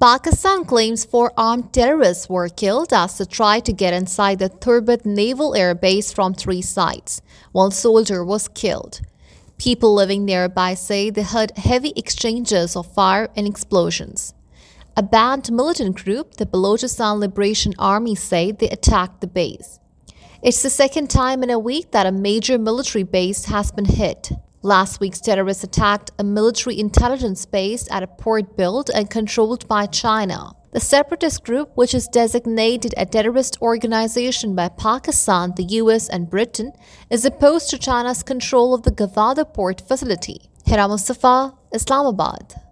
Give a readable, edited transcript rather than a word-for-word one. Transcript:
Pakistan claims four armed terrorists were killed as they tried to get inside the Turbet Naval Air Base from three sides. One soldier was killed. People living nearby say they heard heavy exchanges of fire and explosions. A banned militant group, the Balochistan Liberation Army, say they attacked the base. It's the second time in a week that a major military base has been hit. Last week's terrorists attacked a military intelligence base at a port built and controlled by China. The separatist group, which is designated a terrorist organization by Pakistan, the US, and Britain, is opposed to China's control of the Gawada port facility. Hira Mustafa, Islamabad.